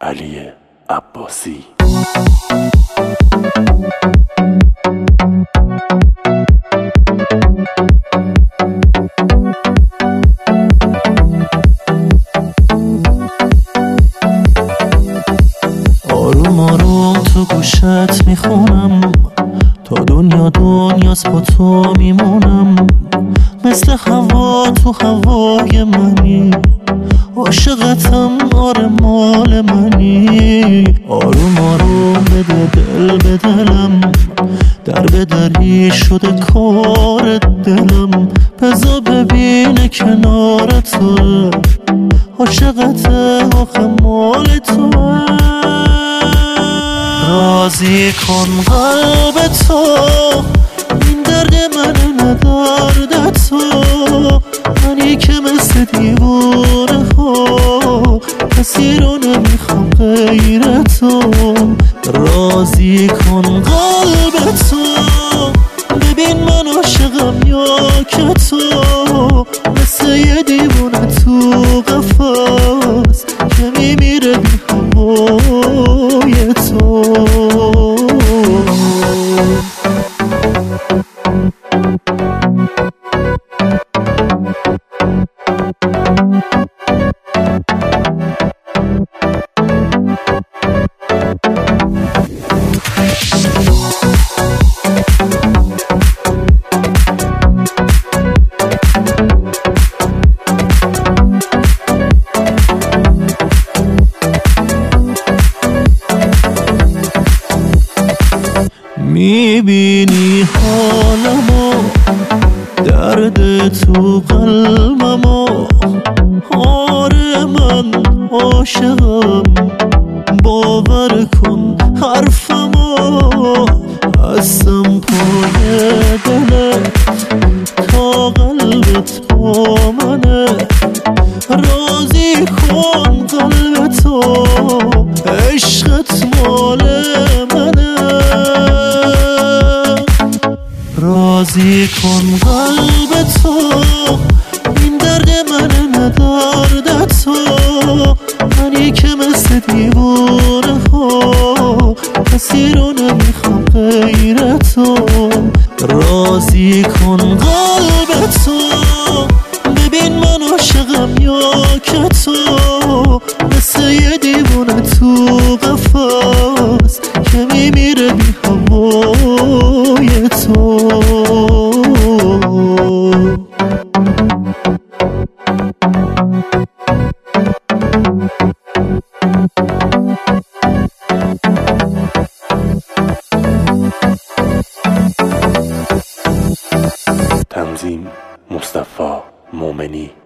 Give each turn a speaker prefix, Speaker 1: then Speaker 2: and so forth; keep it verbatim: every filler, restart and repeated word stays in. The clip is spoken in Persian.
Speaker 1: علی عباسی.
Speaker 2: آروم آروم تو گوشت میخونم، تا دنیا دنیاست با تو میمونم. مثل هوا تو هوای منی، عاشقتم آره مال منی. آروم آروم بده دل به دلم، در به دری شده کار دلم. بذار ببینه کنار تو، عاشقته آخه مال تو. راضی کن قلب تو، این درد من نه درد تو. منی که مثل دیوانه ها، کسی رو نمیخوام غیر تو. راضی کن قلب تو، ببین من عاشقم یا که تو. مثل یه دیوانه تو قفس که میمیره بی هوای تو. میبینی حالمو، درد تو قلبمو. آره من عاشقم، باور کن حرفمو. هستم پای دلت تا قلبت با منه. راضی کن قلب تو، عشقت مال منه. راضی کن قلب تو، این درد من نه درد تو. منی که مثل دیوانه ها، کسی رو نمیخوام غیر تو. راضی کن قلب تو، ببین من عاشقم یا که تو. مثل یه دیوانه تو قفس که میمیره بی هوای تو.
Speaker 1: تنظیم مصطفی مومنی.